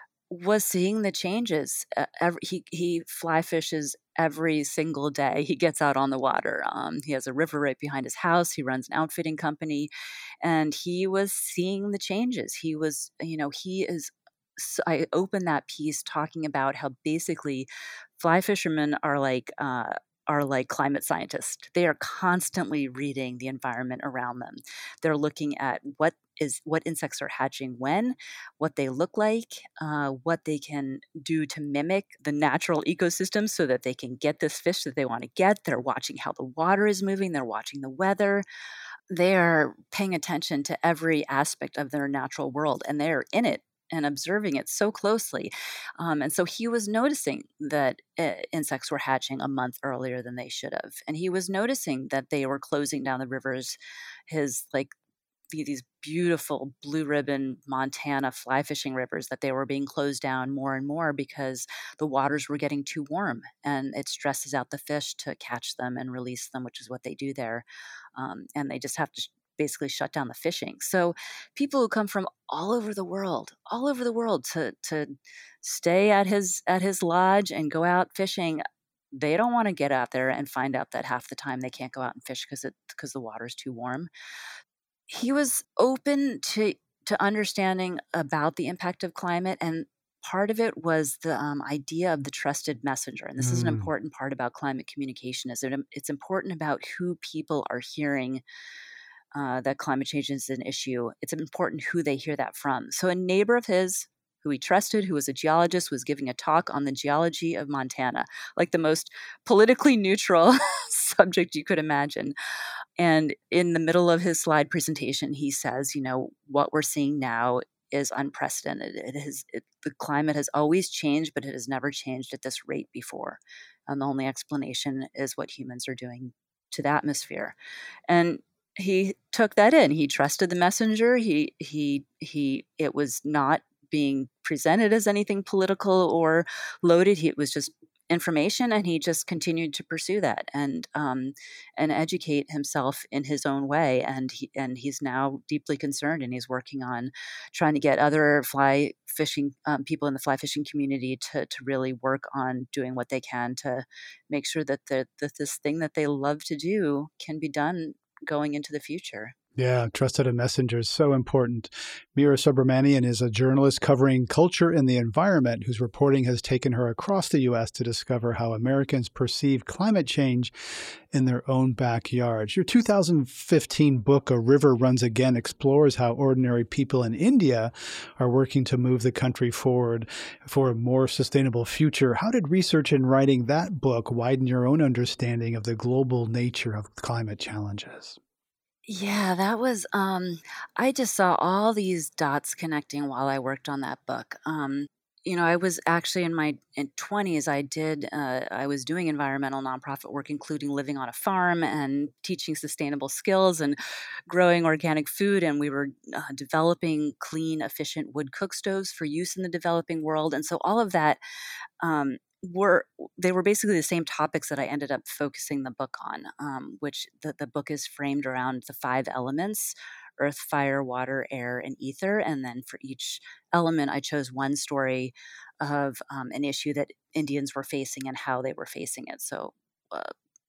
Speaker 3: was seeing the changes. Uh, every, he he fly fishes every single day. He gets out on the water. Um, he has a river right behind his house. He runs an outfitting company, and he was seeing the changes. He was, you know, he is. So I opened that piece talking about how basically fly fishermen are like uh, are like climate scientists. They are constantly reading the environment around them. They're looking at what is what insects are hatching when, what they look like, uh, what they can do to mimic the natural ecosystem so that they can get this fish that they want to get. They're watching how the water is moving. They're watching the weather. They are paying attention to every aspect of their natural world, and they're in it and observing it so closely. Um, and so he was noticing that uh, insects were hatching a month earlier than they should have. And he was noticing that they were closing down the rivers, his like these beautiful blue ribbon Montana fly fishing rivers, that they were being closed down more and more because the waters were getting too warm, and it stresses out the fish to catch them and release them, which is what they do there. Um, and they just have to sh- basically shut down the fishing. So people who come from all over the world, all over the world to to stay at his at his lodge and go out fishing, they don't want to get out there and find out that half the time they can't go out and fish because it because the water is too warm. He was open to to understanding about the impact of climate, and part of it was the um, idea of the trusted messenger. And this is an
Speaker 2: Mm.
Speaker 3: important part about climate communication. Is it, it's important about who people are hearing uh, that climate change is an issue. It's important who they hear that from. So a neighbor of his who he trusted, who was a geologist, was giving a talk on the geology of Montana, like the most politically neutral subject you could imagine. And in the middle of his slide presentation, he says, you know, what we're seeing now is unprecedented. It has, it, the climate has always changed, but it has never changed at this rate before. And the only explanation is what humans are doing to the atmosphere. And he took that in. He trusted the messenger. He, he, he, it was not being presented as anything political or loaded. He, it was just information, and he just continued to pursue that and um, and educate himself in his own way. And he, and he's now deeply concerned, and he's working on trying to get other fly fishing um, people in the fly fishing community to to really work on doing what they can to make sure that the, that this thing that they love to do can be done going into the future.
Speaker 2: Yeah, trusted a messenger is so important. Meera Subramanian is a journalist covering culture and the environment whose reporting has taken her across the U S to discover how Americans perceive climate change in their own backyards. Your two thousand fifteen book, A River Runs Again, explores how ordinary people in India are working to move the country forward for a more sustainable future. How did research in writing that book widen your own understanding of the global nature of climate challenges?
Speaker 3: Yeah, that was, um, I just saw all these dots connecting while I worked on that book. Um, you know, I was actually in my in twenties, I did, uh, I was doing environmental nonprofit work, including living on a farm and teaching sustainable skills and growing organic food. And we were uh, developing clean, efficient wood cook stoves for use in the developing world. And so all of that um, were they were basically the same topics that I ended up focusing the book on, um, which the, the book is framed around the five elements: earth, fire, water, air, and ether. And then for each element, I chose one story of um, an issue that Indians were facing and how they were facing it. So uh,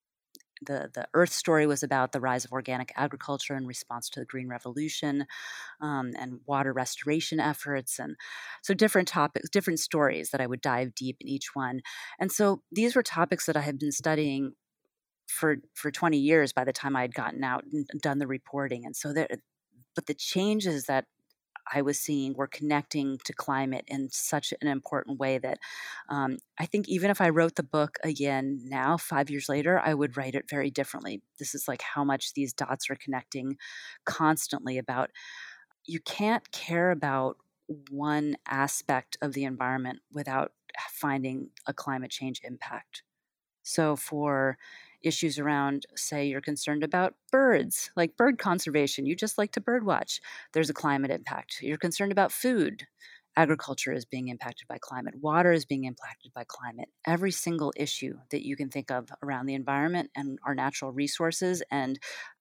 Speaker 3: the the earth story was about the rise of organic agriculture in response to the Green Revolution, um, and water restoration efforts. And so different topics, different stories that I would dive deep in each one. And so these were topics that I had been studying for for twenty years by the time I had gotten out and done the reporting. And so there, but the changes that I was seeing were connecting to climate in such an important way that um, I think even if I wrote the book again now, five years later, I would write it very differently. This is like how much these dots are connecting constantly about you can't care about one aspect of the environment without finding a climate change impact. So for issues around, say, you're concerned about birds, like bird conservation, you just like to bird watch, there's a climate impact. You're concerned about food, agriculture is being impacted by climate, water is being impacted by climate. Every single issue that you can think of around the environment and our natural resources. And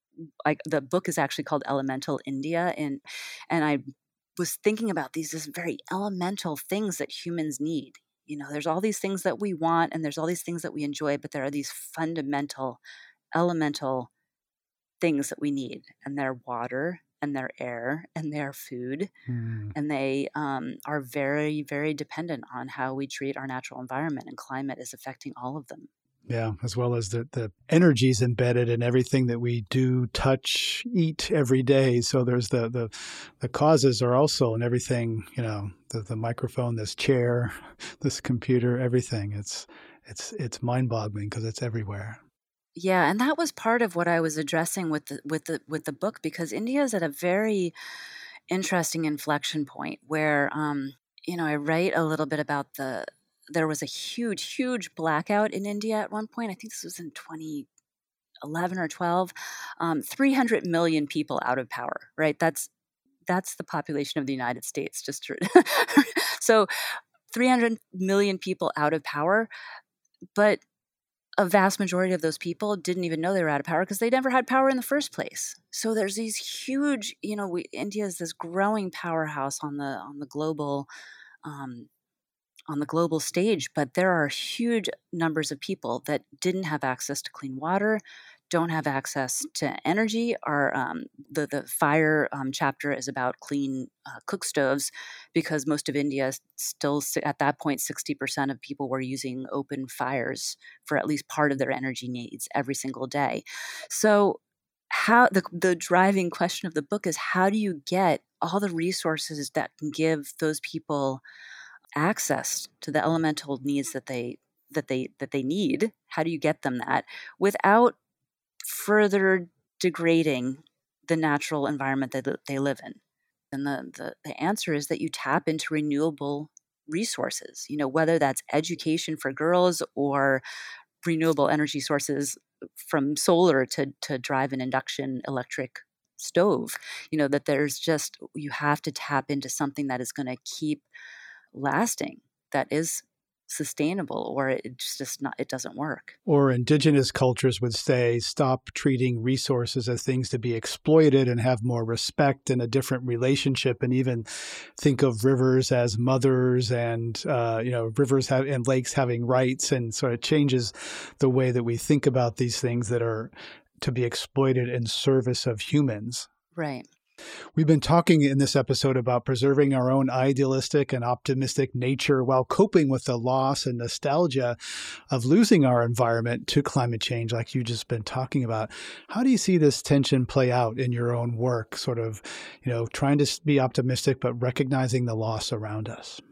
Speaker 3: I, the book is actually called Elemental India, and and I was thinking about these as very elemental things that humans need. You know, there's all these things that we want and there's all these things that we enjoy, but there are these fundamental, elemental things that we need, and they're water and their air and their food,
Speaker 2: Mm.
Speaker 3: and they um, are very, very dependent on how we treat our natural environment, and climate is affecting all of them.
Speaker 2: Yeah, as well as the, the energies embedded in everything that we do, touch, eat every day. So there's the the, the causes are also in everything, you know, the, the microphone, this chair, this computer, everything. It's it's it's mind-boggling because it's everywhere.
Speaker 3: Yeah, and that was part of what I was addressing with the with the with the book, because India is at a very interesting inflection point where um, you know, I write a little bit about the there was a huge, huge blackout in India at one point. I think this was in twenty eleven or twelve, um, three hundred million people out of power, right? That's that's the population of the United States. Just to, so three hundred million people out of power, but a vast majority of those people didn't even know they were out of power because they never had power in the first place. So there's these huge, you know, we, India is this growing powerhouse on the on the global um, on the global stage, but there are huge numbers of people that didn't have access to clean water, don't have access to energy. Our um, the the fire um, chapter is about clean uh, cook stoves, because most of India still at that point sixty percent of people were using open fires for at least part of their energy needs every single day. So how the the driving question of the book is, how do you get all the resources that can give those people access to the elemental needs that they that they that they need? How do you get them that without further degrading the natural environment that they live in? And the, the the answer is that you tap into renewable resources, you know, whether that's education for girls or renewable energy sources from solar to to drive an induction electric stove. You know, that there's just, you have to tap into something that is going to keep lasting, that is sustainable, or it's just not, it doesn't work.
Speaker 2: Or indigenous cultures would say, stop treating resources as things to be exploited and have more respect and a different relationship, and even think of rivers as mothers, and uh, you know, rivers have, and lakes having rights, and sort of changes the way that we think about these things that are to be exploited in service of humans.
Speaker 3: Right.
Speaker 2: We've been talking in this episode about preserving our own idealistic and optimistic nature while coping with the loss and nostalgia of losing our environment to climate change, like you've just been talking about. How do you see this tension play out in your own work, sort of, you know, trying to be optimistic, but recognizing the loss around us?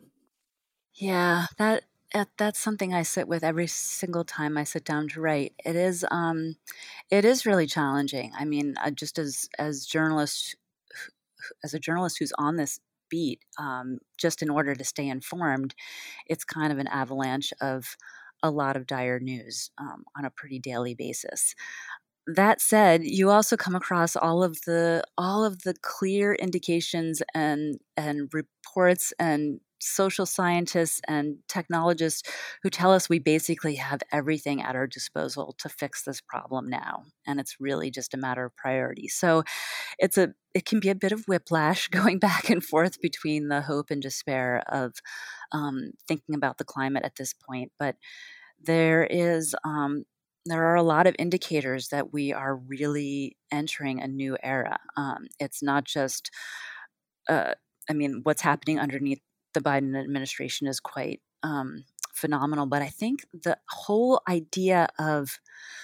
Speaker 3: Yeah, that that's something I sit with every single time I sit down to write. It is, um, it is really challenging. I mean, uh, just as as journalists, as a journalist who's on this beat, um, just in order to stay informed, it's kind of an avalanche of a lot of dire news um, on a pretty daily basis. That said, you also come across all of the all of the clear indications and and reports and social scientists and technologists who tell us we basically have everything at our disposal to fix this problem now, and it's really just a matter of priority. So it's a it can be a bit of whiplash going back and forth between the hope and despair of um, thinking about the climate at this point, but there is um, there are a lot of indicators that we are really entering a new era. Um, it's not just, uh, I mean, what's happening underneath the Biden administration is quite um, phenomenal, but I think the whole idea of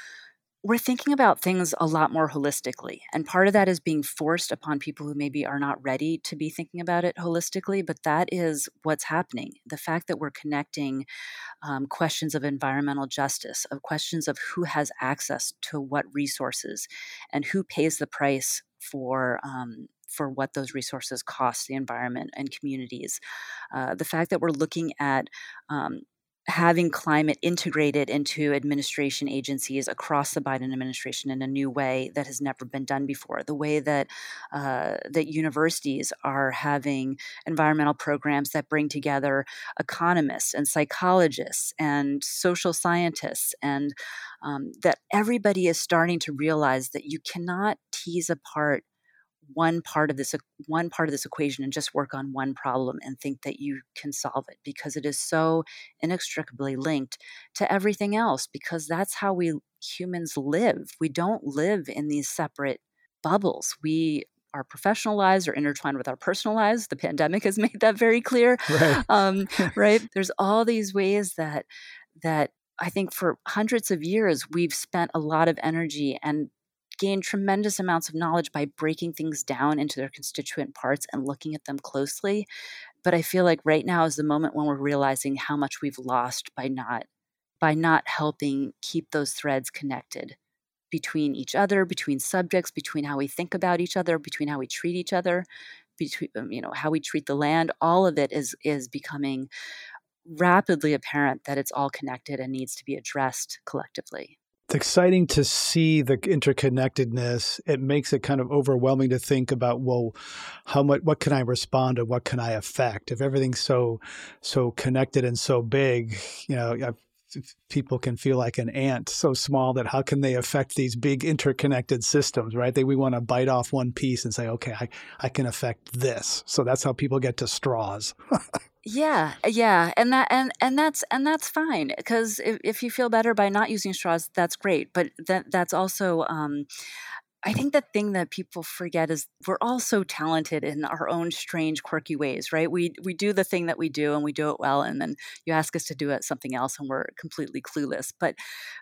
Speaker 3: we're thinking about things a lot more holistically. And part of that is being forced upon people who maybe are not ready to be thinking about it holistically, but that is what's happening. The fact that we're connecting um, questions of environmental justice, of questions of who has access to what resources and who pays the price for um, for what those resources cost the environment and communities. Uh, the fact that we're looking at um, having climate integrated into administration agencies across the Biden administration in a new way that has never been done before. The way that uh, that universities are having environmental programs that bring together economists and psychologists and social scientists, and um, that everybody is starting to realize that you cannot tease apart one part of this one part of this equation and just work on one problem and think that you can solve it, because it is so inextricably linked to everything else, because that's how we humans live. We don't live in these separate bubbles. We Our professional lives are intertwined with our personal lives. The pandemic has made that very clear.
Speaker 2: Right.
Speaker 3: Um, right? There's all these ways that that I think for hundreds of years we've spent a lot of energy and gain tremendous amounts of knowledge by breaking things down into their constituent parts and looking at them closely. But I feel like right now is the moment when we're realizing how much we've lost by not by not helping keep those threads connected between each other, between subjects, between how we think about each other, between how we treat each other, between you know how we treat the land. All of it is is becoming rapidly apparent that it's all connected and needs to be addressed collectively.
Speaker 2: It's exciting to see the interconnectedness. It makes it kind of overwhelming to think about, well, how much, what can I respond to? What can I affect? If everything's so, so connected and so big, you know, I've, people can feel like an ant, so small that how can they affect these big interconnected systems, right? They, we want to bite off one piece and say, okay, I, I can affect this. So that's how people get to straws.
Speaker 3: Yeah, yeah, and that and and that's and that's fine, because if, if you feel better by not using straws, that's great. But that that's also, um, I think the thing that people forget is we're all so talented in our own strange, quirky ways, right? We we do the thing that we do and we do it well, and then you ask us to do it something else, and we're completely clueless. But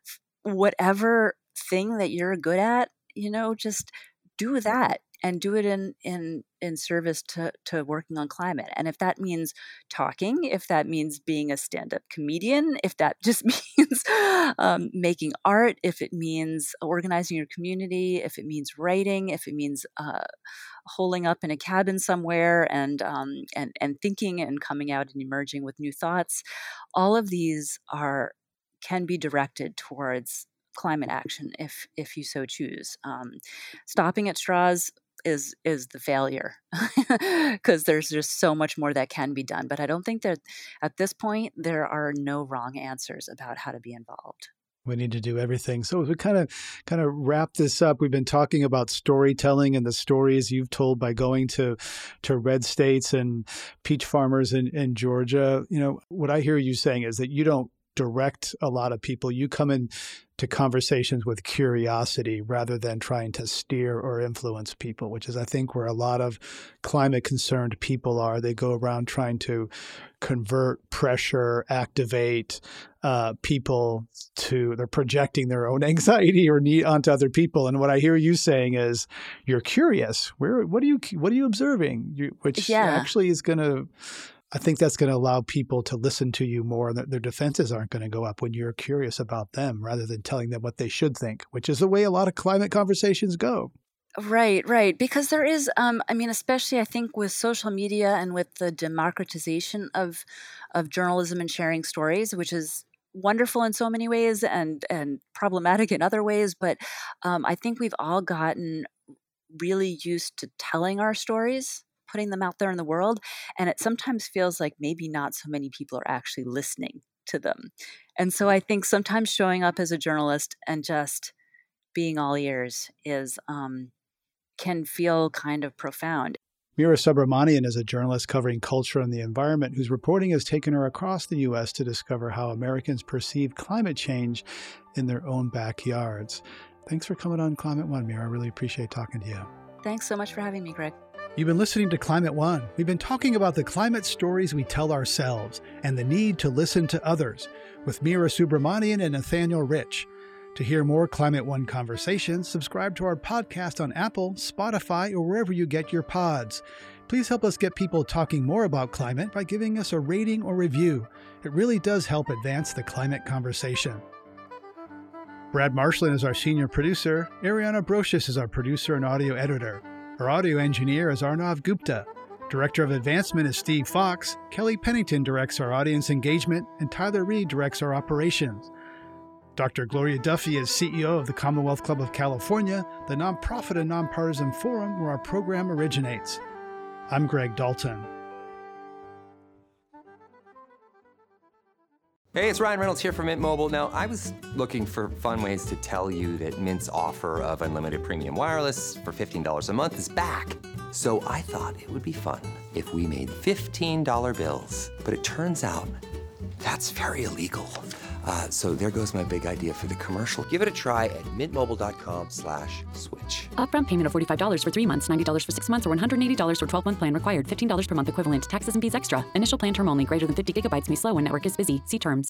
Speaker 3: whatever thing that you're good at, you know, just do that. And do it in in in service to to working on climate. And if that means talking, if that means being a stand-up comedian, if that just means um, making art, if it means organizing your community, if it means writing, if it means uh, holing up in a cabin somewhere and um, and and thinking and coming out and emerging with new thoughts, all of these are can be directed towards climate action if if you so choose. Um, stopping at straws is is the failure, because there's just so much more that can be done. But I don't think that at this point there are no wrong answers about how to be involved.
Speaker 2: We need to do everything. So as we kind of kind of wrap this up, we've been talking about storytelling and the stories you've told by going to to red states and peach farmers in, in Georgia. You know, what I hear you saying is that you don't direct a lot of people. You come in to conversations with curiosity rather than trying to steer or influence people, which is, I think, where a lot of climate concerned people are. They go around trying to convert, pressure, activate uh, people to, they're projecting their own anxiety or need onto other people. And what I hear you saying is you're curious. Where, what are you, what are you observing? You, which yeah. actually is going to, I think that's going to allow people to listen to you more. Their defenses aren't going to go up when you're curious about them rather than telling them what they should think, which is the way a lot of climate conversations go.
Speaker 3: Right, right. Because there is, um, I mean, especially I think with social media and with the democratization of of journalism and sharing stories, which is wonderful in so many ways and and problematic in other ways. But um, I think we've all gotten really used to telling our stories, putting them out there in the world. And it sometimes feels like maybe not so many people are actually listening to them. And so I think sometimes showing up as a journalist and just being all ears is um, can feel kind of profound.
Speaker 2: Meera Subramanian is a journalist covering culture and the environment whose reporting has taken her across the U S to discover how Americans perceive climate change in their own backyards. Thanks for coming on Climate One, Meera. I really appreciate talking to you.
Speaker 3: Thanks so much for having me, Greg.
Speaker 2: You've been listening to Climate One. We've been talking about the climate stories we tell ourselves and the need to listen to others with Meera Subramanian and Nathaniel Rich. To hear more Climate One conversations, subscribe to our podcast on Apple, Spotify, or wherever you get your pods. Please help us get people talking more about climate by giving us a rating or review. It really does help advance the climate conversation. Brad Marshland is our senior producer. Ariana Brocious is our producer and audio editor. Our audio engineer is Arnav Gupta. Director of Advancement is Steve Fox. Kelly Pennington directs our audience engagement, and Tyler Reed directs our operations. Doctor Gloria Duffy is C E O of the Commonwealth Club of California, the nonprofit and nonpartisan forum where our program originates. I'm Greg Dalton.
Speaker 7: Hey, it's Ryan Reynolds here from Mint Mobile. Now, I was looking for fun ways to tell you that Mint's offer of unlimited premium wireless for fifteen dollars a month is back. So I thought it would be fun if we made fifteen dollar bills. But it turns out that's very illegal. Uh, so there goes my big idea for the commercial. Give it a try at mintmobile.com slash switch.
Speaker 8: Upfront payment of forty-five dollars for three months, ninety dollars for six months, or one hundred eighty dollars for twelve-month plan required. fifteen dollars per month equivalent. Taxes and fees extra. Initial plan term only. Greater than fifty gigabytes may slow when network is busy. See terms.